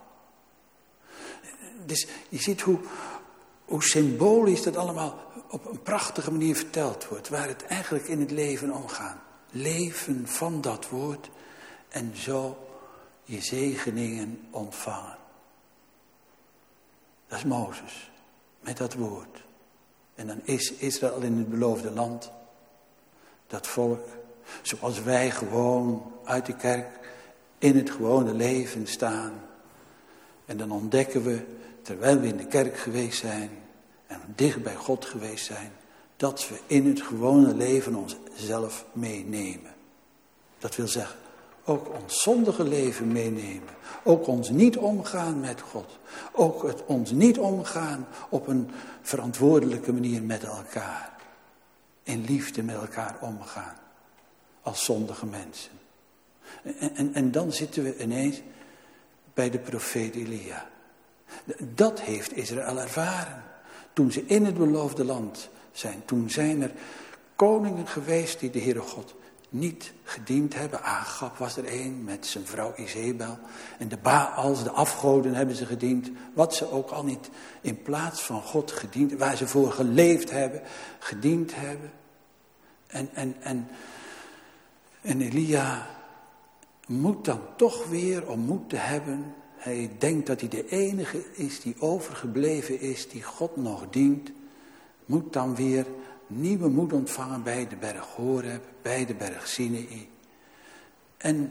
Dus je ziet hoe, hoe symbolisch dat allemaal op een prachtige manier verteld wordt, waar het eigenlijk in het leven om gaat. Leven van dat woord en zo je zegeningen ontvangen. Dat is Mozes, met dat woord. En dan is Israël in het beloofde land, dat volk, zoals wij gewoon uit de kerk in het gewone leven staan. En dan ontdekken we, terwijl we in de kerk geweest zijn en dicht bij God geweest zijn, dat we in het gewone leven onszelf meenemen. Dat wil zeggen, ook ons zondige leven meenemen. Ook ons niet omgaan met God. Ook het ons niet omgaan op een verantwoordelijke manier met elkaar. In liefde met elkaar omgaan. Als zondige mensen. En, en, en dan zitten we ineens bij de profeet Elia. Dat heeft Israël ervaren. Toen ze in het beloofde land zijn. Toen zijn er koningen geweest die de Heere God niet gediend hebben. Agab was er een met zijn vrouw Izebel. En de Baals, de afgoden hebben ze gediend. Wat ze ook al niet in plaats van God gediend, waar ze voor geleefd hebben, gediend hebben. En, en, en, en Elia moet dan toch weer om moed te hebben. Hij denkt dat hij de enige is die overgebleven is, die God nog dient. Moet dan weer nieuwe moed ontvangen bij de berg Horeb, bij de berg Sinaï. En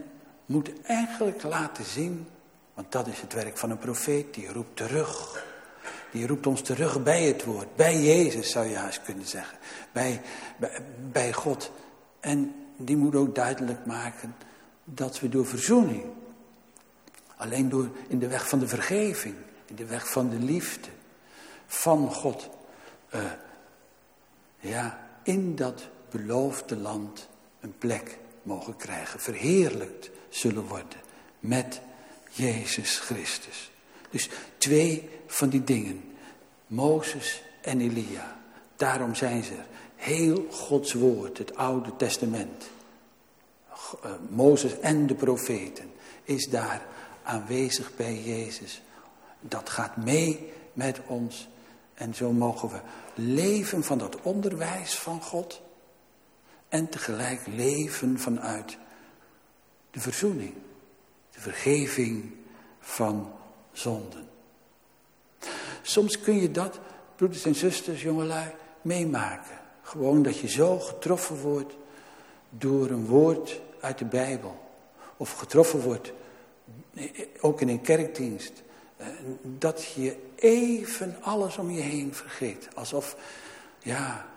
moet eigenlijk laten zien, want dat is het werk van een profeet, die roept terug. Die roept ons terug bij het woord, bij Jezus zou je haast kunnen zeggen, bij, bij, bij God. En die moet ook duidelijk maken dat we door verzoening, alleen door in de weg van de vergeving, in de weg van de liefde van God, uh, ja, in dat beloofde land een plek mogen krijgen, verheerlijkt zullen worden met Jezus Christus. Dus twee van die dingen, Mozes en Elia, daarom zijn ze er. Heel Gods woord, het Oude Testament, uh, Mozes en de profeten, is daar aanwezig bij Jezus. Dat gaat mee met ons en zo mogen we leven van dat onderwijs van God en tegelijk leven vanuit de verzoening, de vergeving van zonden. Soms kun je dat, broeders en zusters, jongelui, meemaken. Gewoon dat je zo getroffen wordt door een woord uit de Bijbel. Of getroffen wordt, ook in een kerkdienst. Dat je even alles om je heen vergeet. Alsof, ja,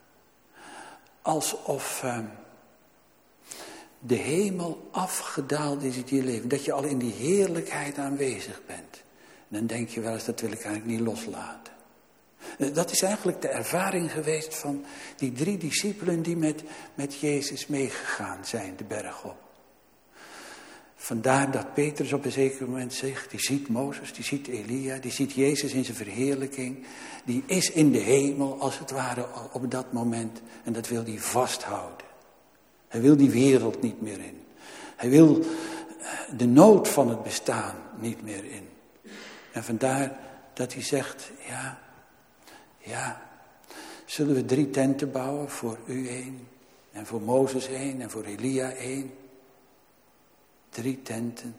alsof uh, de hemel afgedaald is in je leven. Dat je al in die heerlijkheid aanwezig bent. En dan denk je wel eens, dat wil ik eigenlijk niet loslaten. Dat is eigenlijk de ervaring geweest van die drie discipelen die met, met Jezus meegegaan zijn, de berg op. Vandaar dat Petrus op een zeker moment zegt, die ziet Mozes, die ziet Elia, die ziet Jezus in zijn verheerlijking. Die is in de hemel als het ware op dat moment en dat wil hij vasthouden. Hij wil die wereld niet meer in. Hij wil de nood van het bestaan niet meer in. En vandaar dat hij zegt, ja, ja, zullen we drie tenten bouwen, voor u één, en voor Mozes één, en voor Elia één. Drie tenten.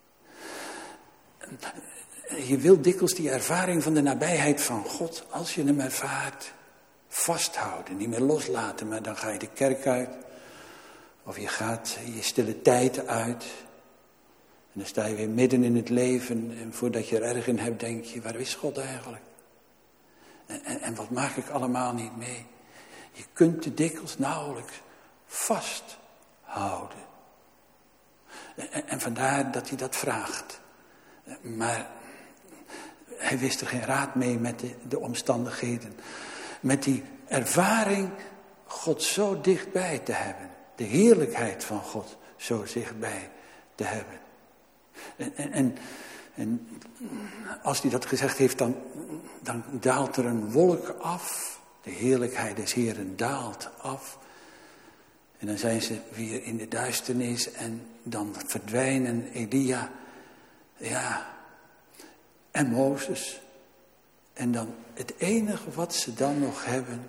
Je wilt dikwijls die ervaring van de nabijheid van God, als je hem ervaart, vasthouden, niet meer loslaten, maar dan ga je de kerk uit, of je gaat je stille tijd uit. En dan sta je weer midden in het leven en voordat je er erg in hebt, denk je, waar is God eigenlijk? En, en, en wat maak ik allemaal niet mee? Je kunt de dikwijls nauwelijks vasthouden. En, en vandaar dat hij dat vraagt. Maar hij wist er geen raad mee met de, de omstandigheden. Met die ervaring God zo dichtbij te hebben. De heerlijkheid van God zo dichtbij te hebben. En, en, en, en als hij dat gezegd heeft, dan, dan daalt er een wolk af. De heerlijkheid des Heeren daalt af. En dan zijn ze weer in de duisternis en dan verdwijnen Elia, ja, en Mozes. En dan het enige wat ze dan nog hebben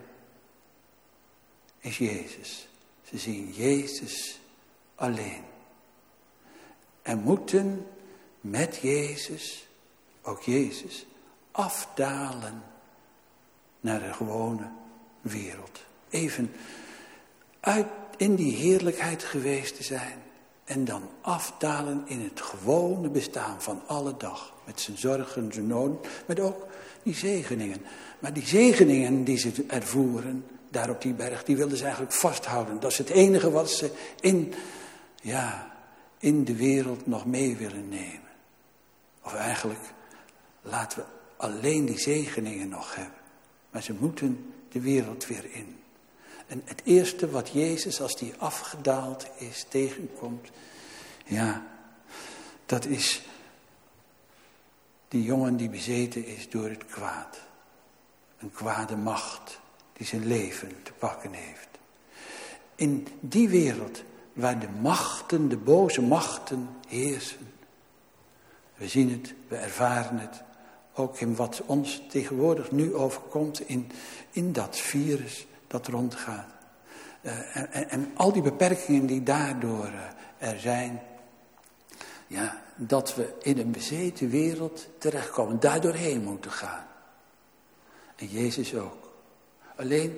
is Jezus. Ze zien Jezus alleen. En moeten met Jezus, ook Jezus, afdalen naar de gewone wereld. Even uit in die heerlijkheid geweest te zijn. En dan afdalen in het gewone bestaan van alle dag. Met zijn zorgen, zijn noden, met ook die zegeningen. Maar die zegeningen die ze ervoeren, daar op die berg, die wilden ze eigenlijk vasthouden. Dat is het enige wat ze in, ja, in de wereld nog mee willen nemen. Of eigenlijk, laten we alleen die zegeningen nog hebben. Maar ze moeten de wereld weer in. En het eerste wat Jezus, als die afgedaald is, tegenkomt, ja, dat is die jongen die bezeten is door het kwaad. Een kwade macht die zijn leven te pakken heeft. In die wereld waar de machten, de boze machten heersen. We zien het, we ervaren het. Ook in wat ons tegenwoordig nu overkomt in, in dat virus dat rondgaat. Uh, en, en al die beperkingen die daardoor uh, er zijn. Ja, dat we in een bezeten wereld terechtkomen. Daardoorheen moeten gaan. En Jezus ook. Alleen,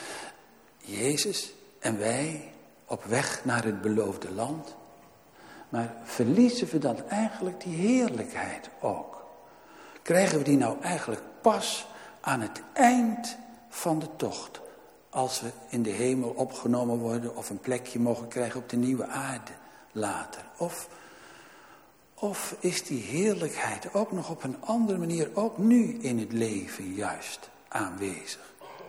Jezus en wij op weg naar het beloofde land. Maar verliezen we dan eigenlijk die heerlijkheid ook? Krijgen we die nou eigenlijk pas aan het eind van de tocht? Als we in de hemel opgenomen worden of een plekje mogen krijgen op de nieuwe aarde later? Of, of is die heerlijkheid ook nog op een andere manier, ook nu in het leven juist aanwezig?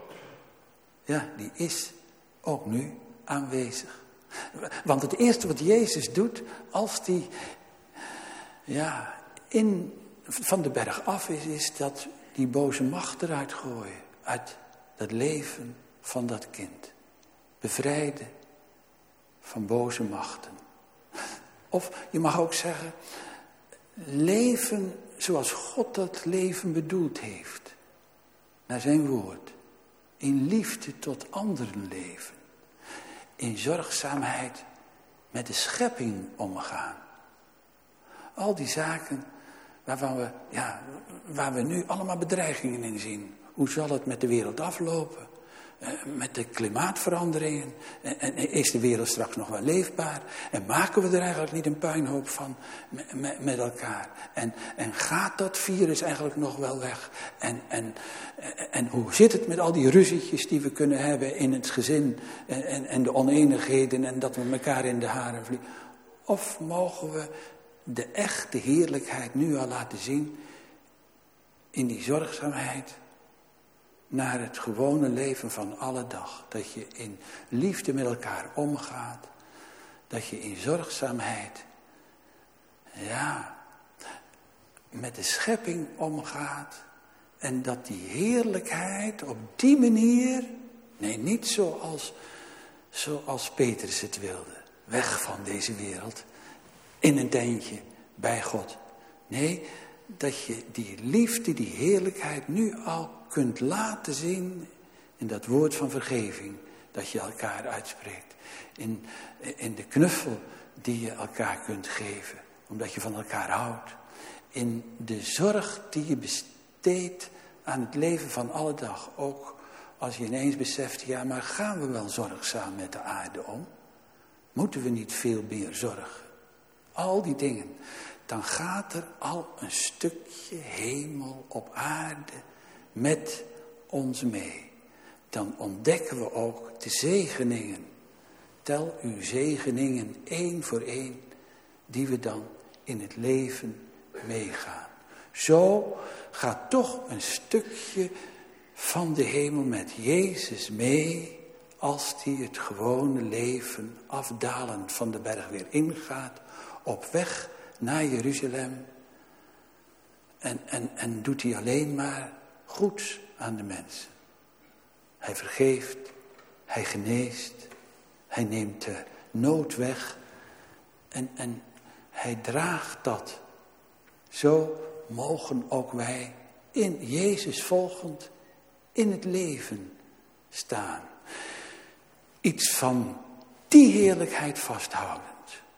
Ja, die is ook nu aanwezig. Want het eerste wat Jezus doet als hij ja, in, van de berg af is, is dat die boze macht eruit gooien. Uit dat leven van dat kind. Bevrijden van boze machten. Of je mag ook zeggen, leven zoals God dat leven bedoeld heeft. Naar zijn woord. In liefde tot anderen leven. In zorgzaamheid met de schepping omgaan. Al die zaken waarvan we, ja, waar we nu allemaal bedreigingen in zien. Hoe zal het met de wereld aflopen? Uh, met de klimaatveranderingen. En, en is de wereld straks nog wel leefbaar? En maken we er eigenlijk niet een puinhoop van met, met, met elkaar? En, en gaat dat virus eigenlijk nog wel weg? En, en, en hoe zit het met al die ruzietjes die we kunnen hebben in het gezin? En, en, en de oneenigheden en dat we elkaar in de haren vliegen? Of mogen we de echte heerlijkheid nu al laten zien in die zorgzaamheid naar het gewone leven van alle dag. Dat je in liefde met elkaar omgaat. Dat je in zorgzaamheid, ja, met de schepping omgaat. En dat die heerlijkheid op die manier, nee, niet zoals, zoals Petrus het wilde. Weg van deze wereld, in een tentje, bij God. Nee, dat je die liefde, die heerlijkheid nu al kunt laten zien in dat woord van vergeving dat je elkaar uitspreekt. In, in de knuffel die je elkaar kunt geven, omdat je van elkaar houdt. In de zorg die je besteedt aan het leven van alle dag. Ook als je ineens beseft, ja, maar gaan we wel zorgzaam met de aarde om? Moeten we niet veel meer zorgen? Al die dingen. Dan gaat er al een stukje hemel op aarde met ons mee. Dan ontdekken we ook de zegeningen. Tel uw zegeningen één voor één, die we dan in het leven meegaan. Zo gaat toch een stukje van de hemel met Jezus mee, als die het gewone leven afdalend van de berg weer ingaat, op weg naar Jeruzalem. En, en, en doet hij alleen maar goeds aan de mensen. Hij vergeeft, hij geneest, hij neemt de nood weg en, en hij draagt dat. Zo mogen ook wij in Jezus volgend in het leven staan. Iets van die heerlijkheid vasthoudend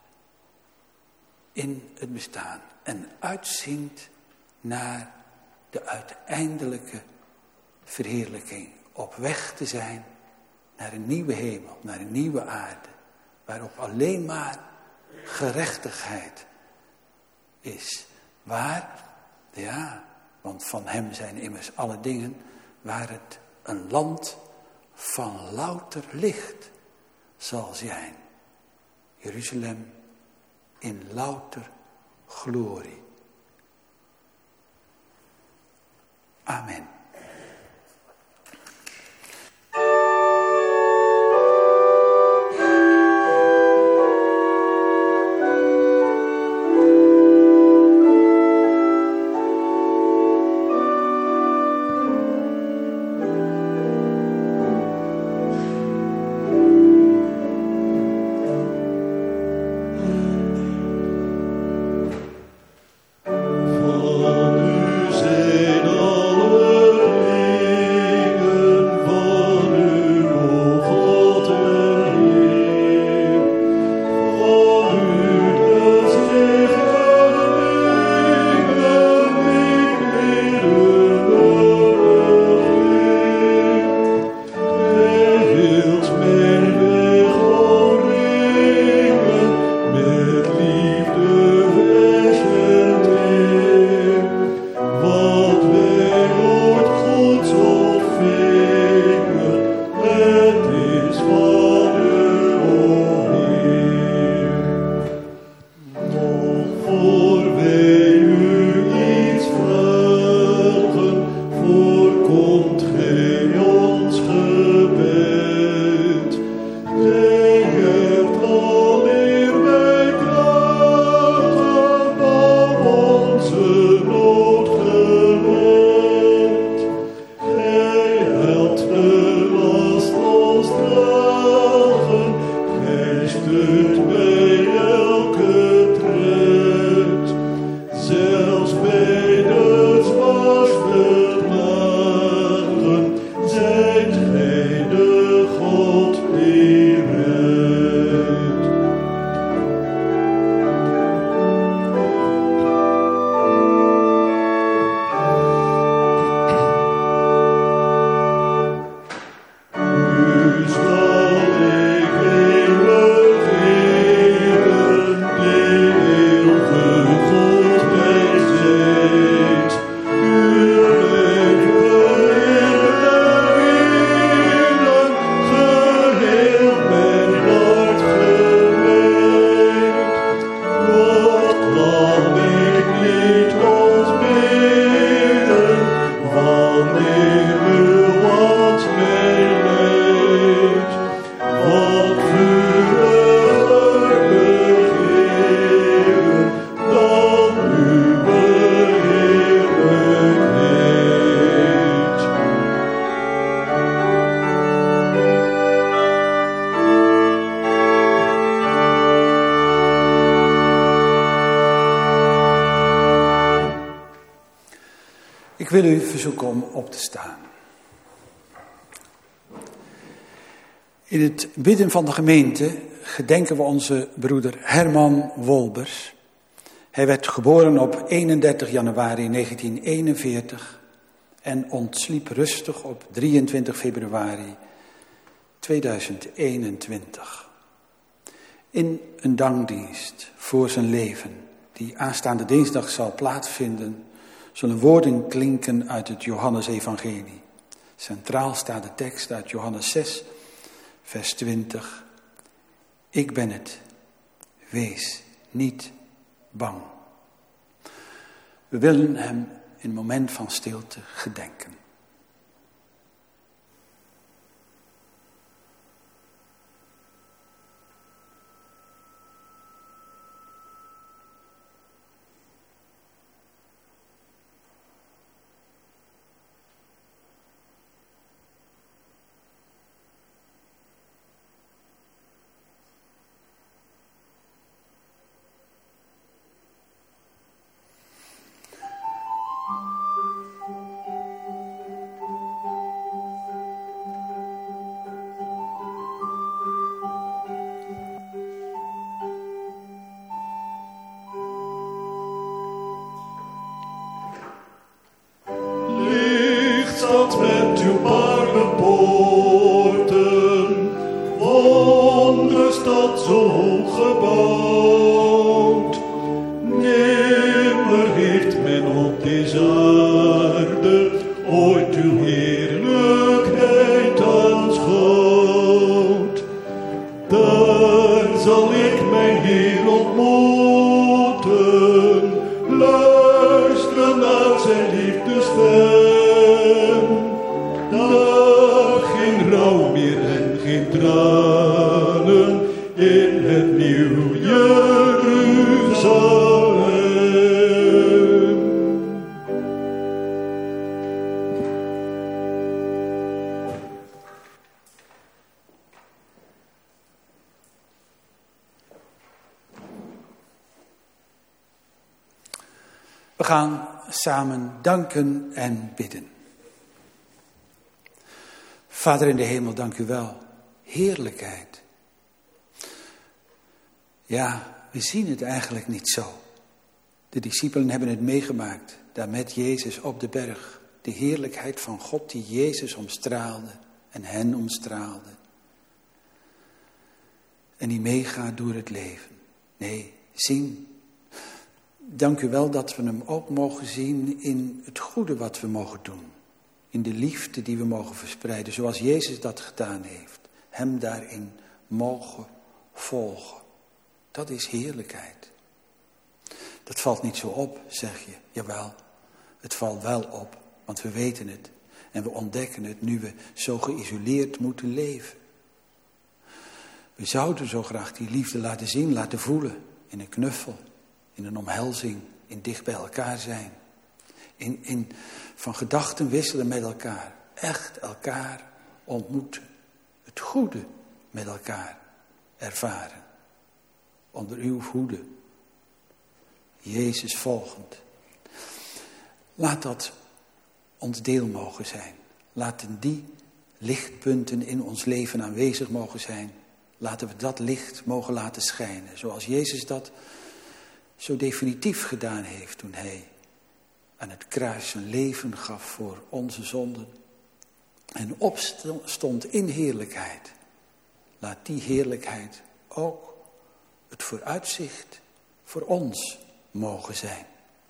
in het bestaan en uitziend naar de uiteindelijke verheerlijking. Op weg te zijn naar een nieuwe hemel, naar een nieuwe aarde. Waarop alleen maar gerechtigheid is. Waar? Ja, want van hem zijn immers alle dingen. Waar het een land van louter licht zal zijn. Jeruzalem in louter glorie. Amen. Van u zijn alle Ik wil u verzoeken om op te staan. In het bidden van de gemeente gedenken we onze broeder Herman Wolbers. Hij werd geboren op eenendertig januari negentien eenenveertig en ontsliep rustig op drieëntwintig februari tweeduizend eenentwintig. In een dankdienst voor zijn leven, die aanstaande dinsdag zal plaatsvinden, zullen woorden klinken uit het Johannesevangelie. Centraal staat de tekst uit Johannes zes, vers twintig. Ik ben het, wees niet bang. We willen hem in een moment van stilte gedenken. Met uw barme poorten, wondere stad zo hoog gebouwd. Nimmer heeft men op deze aarde ooit uw heerlijkheid aanschouwd. Daar zal ik mijn Heer ontmoeten, luisteren naar zijn liefdestem. Daar geen rouw meer en geen tranen in het nieuw Jeruzalem. We gaan samen danken en bidden. Vader in de hemel, dank u wel. Heerlijkheid. Ja, we zien het eigenlijk niet zo. De discipelen hebben het meegemaakt, daar met Jezus op de berg. De heerlijkheid van God die Jezus omstraalde en hen omstraalde. En die meegaat door het leven. Nee, zien. Dank u wel dat we hem ook mogen zien in het goede wat we mogen doen. In de liefde die we mogen verspreiden, zoals Jezus dat gedaan heeft. Hem daarin mogen volgen. Dat is heerlijkheid. Dat valt niet zo op, zeg je. Jawel, het valt wel op, want we weten het. En we ontdekken het nu we zo geïsoleerd moeten leven. We zouden zo graag die liefde laten zien, laten voelen. In een knuffel, in een omhelzing, in dicht bij elkaar zijn. In, in van gedachten wisselen met elkaar. Echt elkaar ontmoeten. Het goede met elkaar ervaren. Onder uw hoede. Jezus volgend. Laat dat ons deel mogen zijn. Laten die lichtpunten in ons leven aanwezig mogen zijn. Laten we dat licht mogen laten schijnen. Zoals Jezus dat zo definitief gedaan heeft toen hij aan het kruis zijn leven gaf voor onze zonden. En opstond in heerlijkheid. Laat die heerlijkheid ook het vooruitzicht voor ons mogen zijn.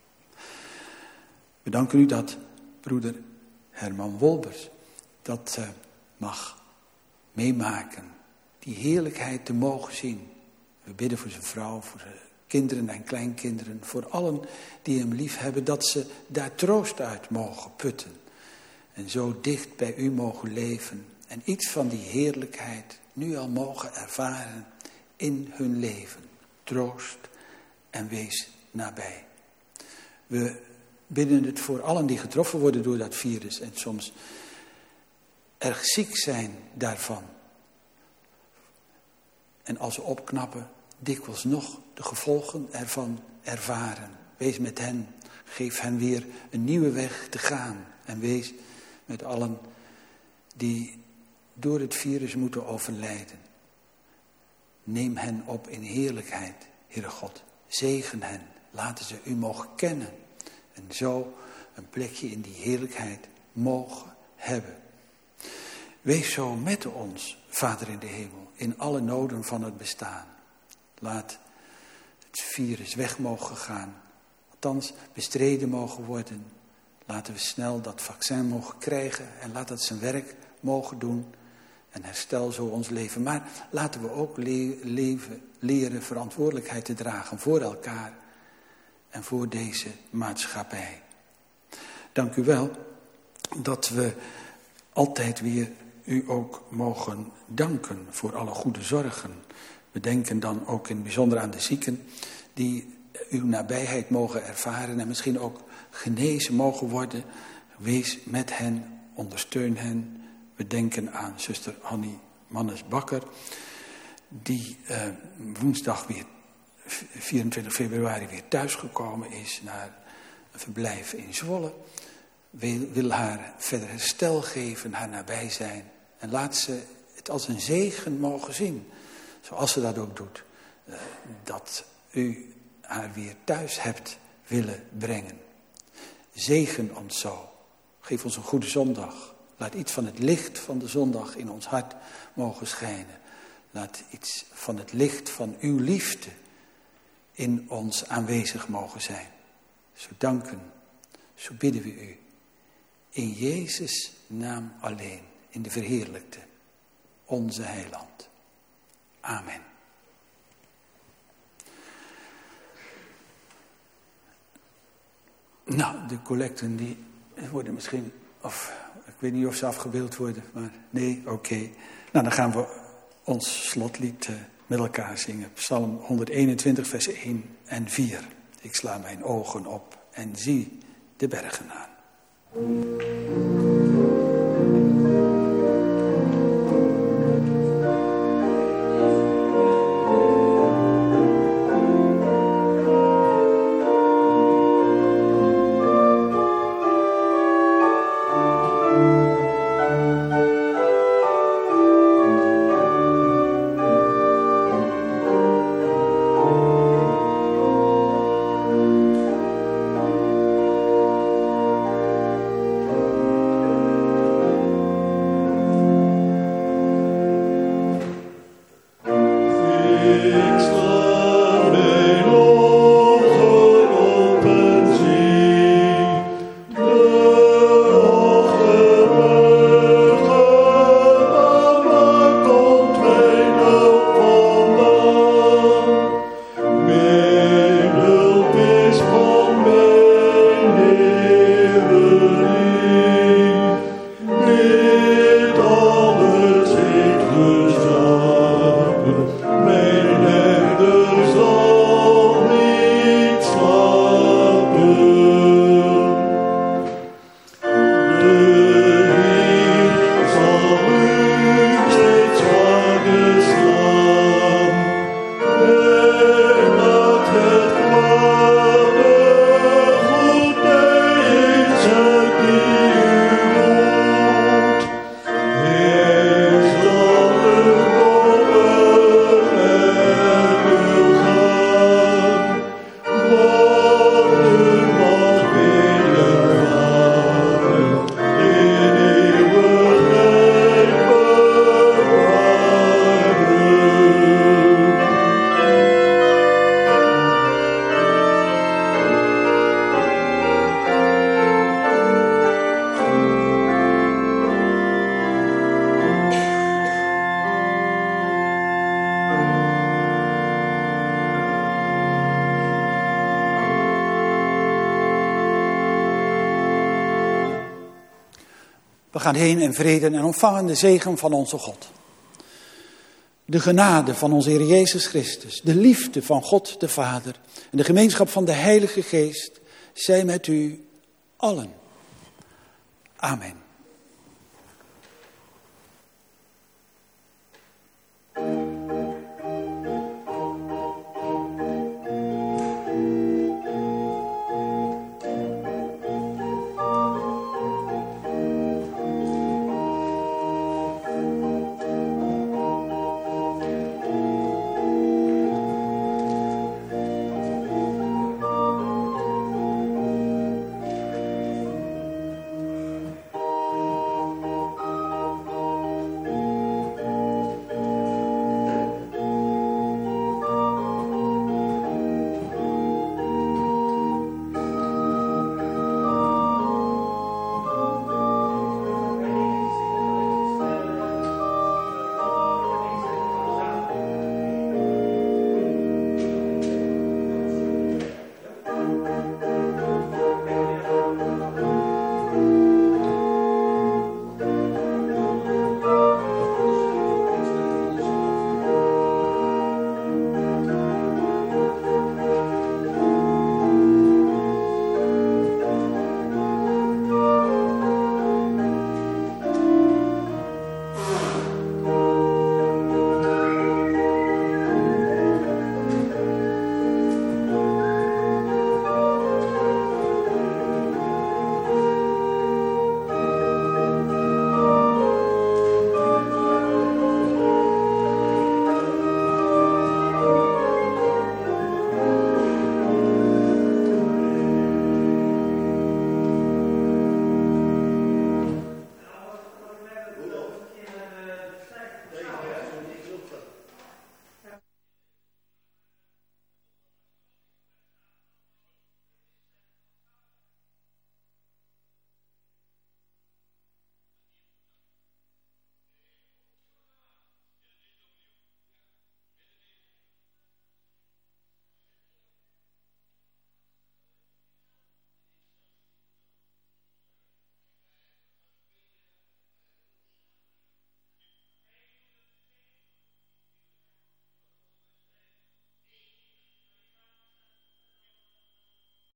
We danken u dat broeder Herman Wolbers dat uh, mag meemaken. Die heerlijkheid te mogen zien. We bidden voor zijn vrouw, voor zijn kinderen en kleinkinderen. Voor allen die hem lief hebben. Dat ze daar troost uit mogen putten. En zo dicht bij u mogen leven. En iets van die heerlijkheid nu al mogen ervaren in hun leven. Troost en wees nabij. We bidden het voor allen die getroffen worden door dat virus. En soms erg ziek zijn daarvan. En als ze opknappen, dikwijls nog de gevolgen ervan ervaren. Wees met hen, Geef hen weer een nieuwe weg te gaan. En wees met allen die door het virus moeten overlijden. Neem hen op in heerlijkheid, Heere God. Zegen hen. Laten ze u mogen kennen. En zo een plekje in die heerlijkheid mogen hebben. Wees zo met ons, Vader in de hemel, in alle noden van het bestaan. Laat het virus weg mogen gaan. Althans, bestreden mogen worden. Laten we snel dat vaccin mogen krijgen. En laat het zijn werk mogen doen. En herstel zo ons leven. Maar laten we ook le- leven, leren verantwoordelijkheid te dragen voor elkaar. En voor deze maatschappij. Dank u wel dat we altijd weer u ook mogen danken voor alle goede zorgen. We denken dan ook in het bijzonder aan de zieken die uw nabijheid mogen ervaren en misschien ook genezen mogen worden. Wees met hen, ondersteun hen. We denken aan zuster Annie Mannes-Bakker, die eh, woensdag weer vierentwintig februari weer thuisgekomen is naar een verblijf in Zwolle. Wil, wil haar verder herstel geven, haar nabij zijn. En laat ze het als een zegen mogen zien. Zoals ze dat ook doet. Uh, dat u haar weer thuis hebt willen brengen. Zegen ons zo. Geef ons een goede zondag. Laat iets van het licht van de zondag in ons hart mogen schijnen. Laat iets van het licht van uw liefde in ons aanwezig mogen zijn. Zo danken, zo bidden we u. In Jezus' naam alleen, in de verheerlijkte, onze heiland. Amen. Nou, de collecten die worden misschien, of ik weet niet of ze afgebeeld worden, maar nee, oké. Okay. Nou, dan gaan we ons slotlied uh, met elkaar zingen. Psalm honderdeenentwintig, vers één en vier. Ik sla mijn ogen op en zie de bergen aan. We gaan heen in vrede en ontvangen de zegen van onze God. De genade van onze Heer Jezus Christus, de liefde van God de Vader en de gemeenschap van de Heilige Geest zij met u allen. Amen.